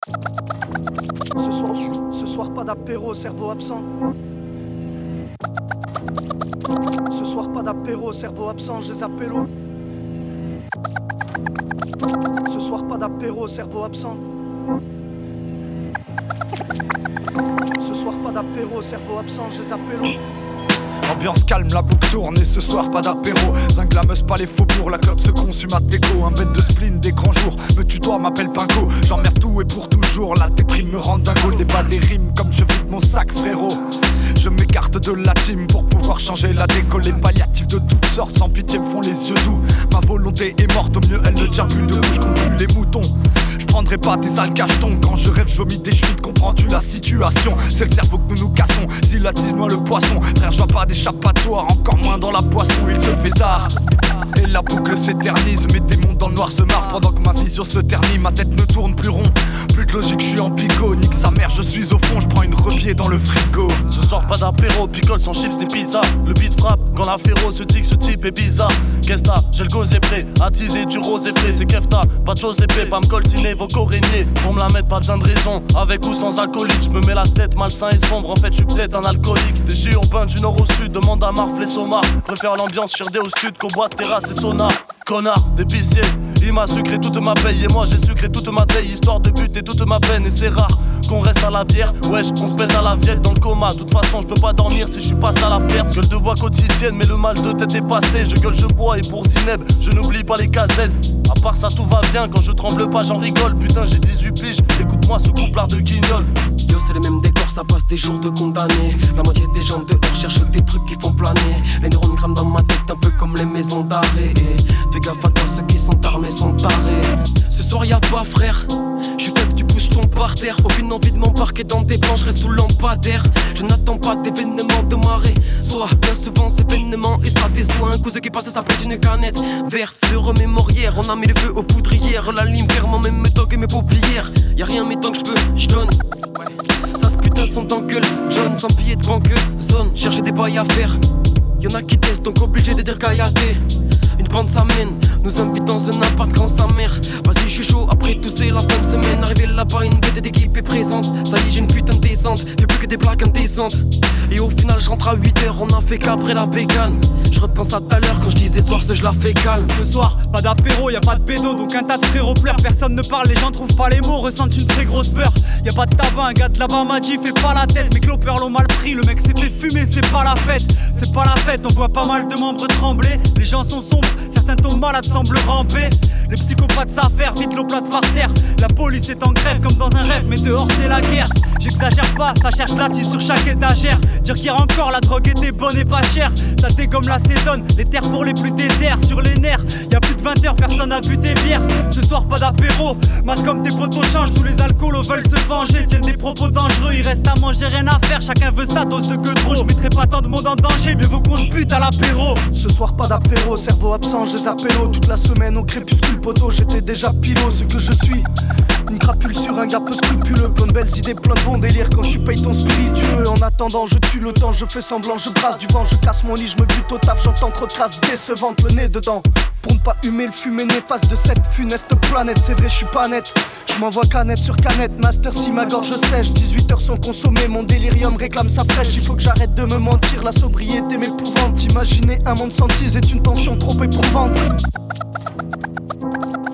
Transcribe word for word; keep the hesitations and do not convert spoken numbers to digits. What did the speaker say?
Ce soir, ce soir pas d'apéro, cerveau absent. Ce soir pas d'apéro, cerveau absent, j'ai zappé l'eau. Ce soir pas d'apéro, cerveau absent. Ce soir pas d'apéro, cerveau absent, j'ai zappé l'eau. Ambiance calme, la boucle tourne et ce soir pas d'apéro. Zinglameuse pas les faux pour la clope se consume à déco. Un bête de spleen des grands jours, me tutoie, m'appelle Pinko. J'emmerde tout et pour toujours, la déprime me rend dingo. Des balles, des rimes comme je vide mon sac frérot. Je m'écarte de la team pour pouvoir changer la déco. Les palliatifs de toutes sortes sans pitié me font les yeux doux. Ma volonté est morte, au mieux elle ne tient plus debout. Je compte plus les moutons, je prendrai pas tes sales cachetons. Quand je rêve je vomis des chutes, comprends-tu la situation? C'est le cerveau que nous nous cassons, si la tise noie le poisson. Frère je vois pas d'échappatoire, encore moins dans la boisson. Il se fait tard et la boucle s'éternise. Mes démons dans le noir se marrent pendant que ma vision se ternit. Ma tête ne tourne plus rond, plus de logique, je suis en pico. Nique sa mère, je suis au fond, je prends une repied dans le frigo. Ce soir pas d'apéro, picole sans chips ni pizza. Le beat frappe quand l'affairo se dit que ce type est bizarre. Qu'est-ce t'as, j'ai le gosé prêt, attiser du rose et frais. C'est Kefta, pas de choses épais, pas me coltiner vos coréniers. Pour me la mettre, pas besoin de raison, avec ou sans alcoolique. Je me mets la tête malsain et sombre, en fait je suis peut-être un alcoolique. Des urbains du nord au sud, demande à Marf les Somars. Préfère l'ambiance chirdée au stud qu'au bois de terrasse et sonar. Connard, d'épicier, il m'a sucré toute ma paye. Et moi j'ai sucré toute ma taille, histoire de buter toute ma peine. Et c'est rare qu'on reste à la bière, wesh, on se pète à la vielle dans le coma. De toute façon je peux pas dormir si je suis passé à la perte. Gueule de bois quotidienne, mais le mal de tête est passé. Je gueule, je bois et pour Zineb, je n'oublie pas les casse-têtes. À part ça tout va bien, quand je tremble pas j'en rigole. Putain j'ai dix-huit piges, écoute-moi ce couplard de guignol. Yo c'est les mêmes décors, ça passe des jours de condamnés. La moitié des gens dehors cherchent des trucs qui font planer. Les neurones crament dans ma tête un peu comme les maisons d'arrêt. Fais gaffe à toi, ceux qui sont armés sont tarés. Ce soir y'a pas frère, je suis faible, tu pousses ton par terre. Aucune envie de m'embarquer dans des planches, reste sous lampadaire. Je n'attends pas d'événements de marée. Soit bien souvent ces événements et ça déçoit. Un cousin qui passe ça pète une canette verte se remémorière. On a mis le feu aux poudrières. La lime clairement même mes toques et mes paupières. Y'a rien mais tant que je peux, j'donne. Ça ce putain son d'engueule. John sans billet de banque, zone, chercher des bails à faire. Y'en a qui testent donc obligé de dire caillaté. Une bande s'amène, nous invite dans un appart grand sa mère. Vas-y je suis chaud, après tout c'est la fin de semaine. Arrivé là-bas une bête d'équipe est présente. Ça y est j'ai une putain de descente, fais plus que des blagues indécentes. Et au final je rentre à huit heures, on a fait qu'après la bécane. Je repense à tout à l'heure quand je disais soir ce je la fais calme. Ce soir pas d'apéro, y'a pas de pédo, donc un tas de frérots pleurent. Personne ne parle, les gens trouvent pas les mots, ressentent une très grosse peur. Y'a pas de tabac, un gars de là-bas m'a dit fais pas la tête. Mes clopeurs l'ont mal pris, le mec s'est fait fumer, c'est pas la fête. C'est pas la fête, on voit pas mal de membres trembler. Les gens sont sombres, certains tombent malades semblent ramper. Les psychopathes s'affairent, vite l'eau plate par terre. La police est en grève comme dans un rêve, mais dehors c'est la guerre. J'exagère pas, ça cherche la tisse sur chaque étagère. Dire qu'hier encore la drogue était bonne et pas chère, ça dégomme la cédone, les terres pour les plus déterres. Sur les nerfs, y'a plus de vingt heures, personne a bu des bières. Ce soir pas d'apéro, mat comme tes potos changent. Tous les alcoolos veulent se venger, tiennent des propos dangereux. Il reste à manger, rien à faire, chacun veut sa dose de queue trop. Je mettrai pas tant de monde en danger, mais vaut qu'on se bute à l'apéro. Ce soir pas d'apéro, cerveau absent, j'ai zappé l'eau. Toute la semaine au crépuscule poteau, j'étais déjà pilot. Ce que je suis, une crapule sur un gars peu scrupuleux. Plein de belles idées, plein de bons délires quand tu payes ton spiritueux. En attendant je tue le temps, je fais semblant, je brasse du vent. Je casse mon lit, je me bute au taf, j'entends trop de traces décevantes, le nez dedans. Pour ne pas humer le fumet néfaste de cette funeste planète. C'est vrai je suis pas net, je m'envoie canette sur canette. Master si ma gorge sèche, dix-huit heures sont consommées. Mon délirium réclame sa fraîche, il faut que j'arrête de me mentir. La sobriété m'épouvante, imaginer un monde sans tease est une tension trop éprouvante.